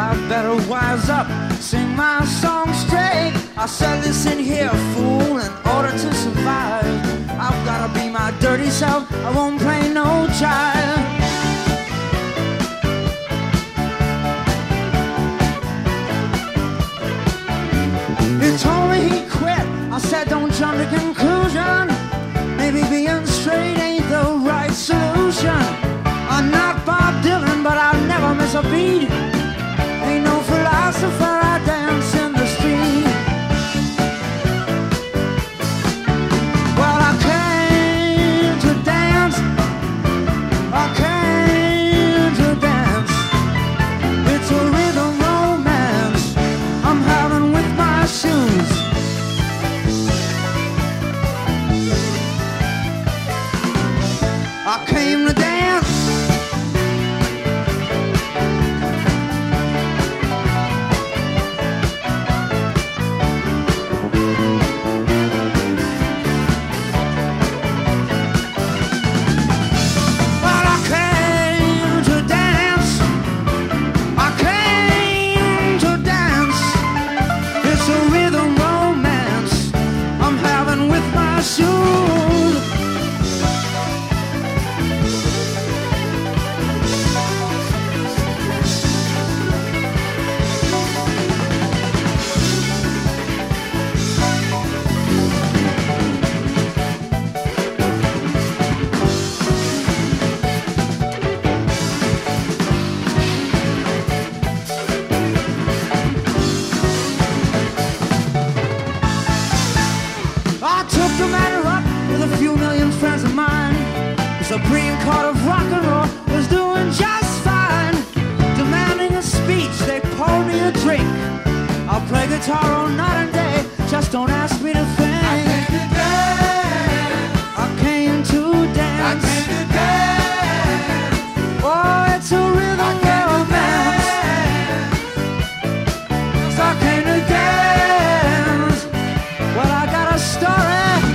I better wise up, sing my song straight. I said, listen here, fool, in order to survive, I've gotta be my dirty self, I won't play no child. He told me he quit, I said, don't jump to conclusion. Maybe being straight ain't the right solution. I'm not Bob Dylan, but I'll never miss a beat. Ain't no philosopher, I dance in the street. Well, I came to dance, I came to dance. It's a rhythm romance I'm having with my shoes. I came to dance. Supreme Court of rock and roll was doing just fine. Demanding a speech, they poured me a drink. I'll play guitar all night and day, just don't ask me to think. I came to dance. I came to dance. I came to dance. Oh, it's a rhythm romance. I came to dance. Well, I got a story.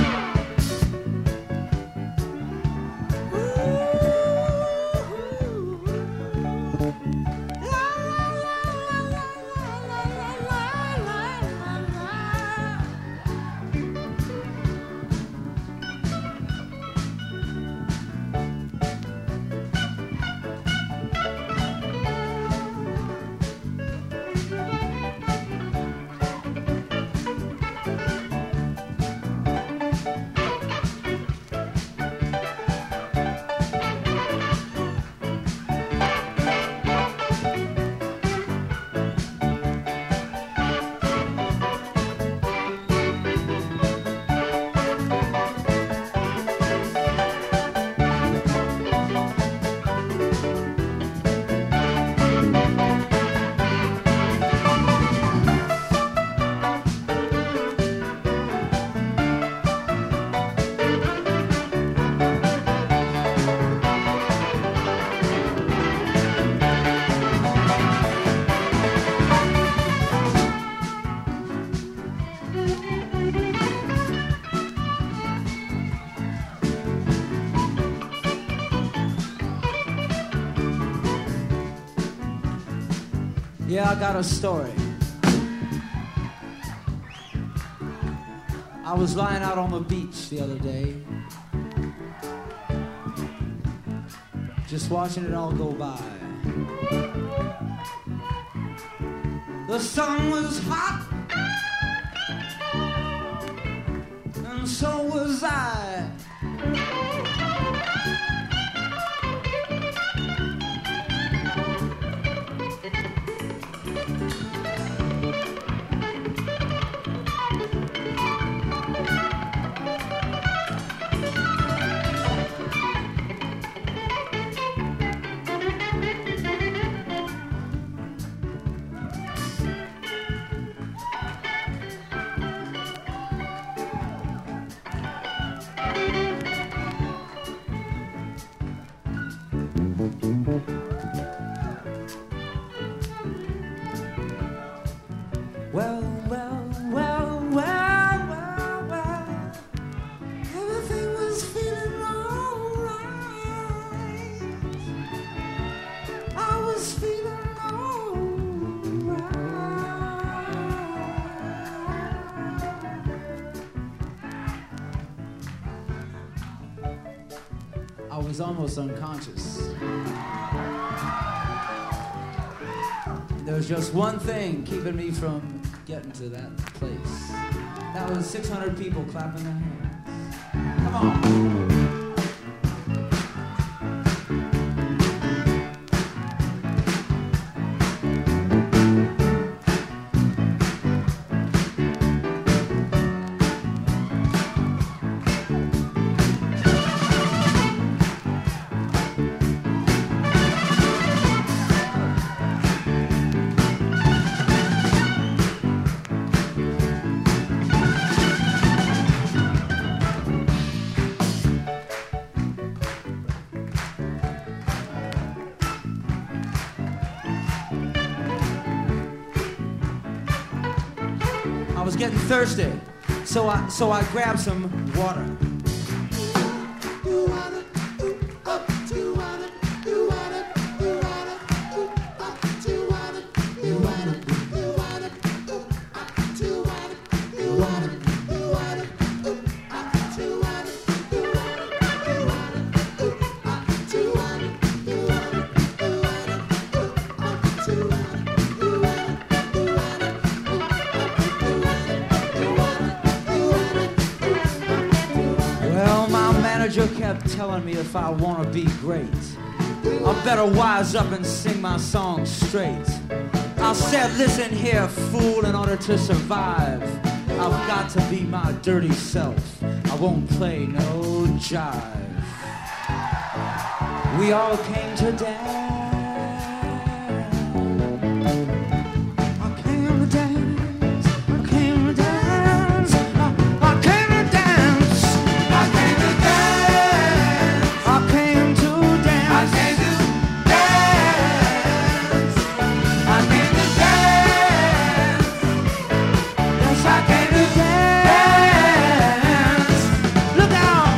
Yeah, I got a story. I was lying out on the beach the other day, just watching it all go by. The sun was hot, and so was I. was almost unconscious. There was just one thing keeping me from getting to that place. That was 600 people clapping their hands. Come on. I was getting thirsty, so I grabbed some water. Manager kept telling me if I want to be great, I better wise up and sing my song straight. I said, listen here, fool, in order to survive, I've got to be my dirty self. I won't play no jive. We all came to dance. I came to dance. I came to dance. I came to dance. I came to dance. I came to dance. I came to dance. I came to dance. Yes, I came to dance. Look out.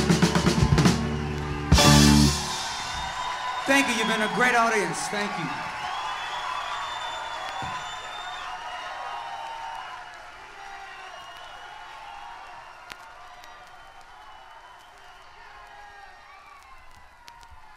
Thank you. You've been a great audience. Thank you.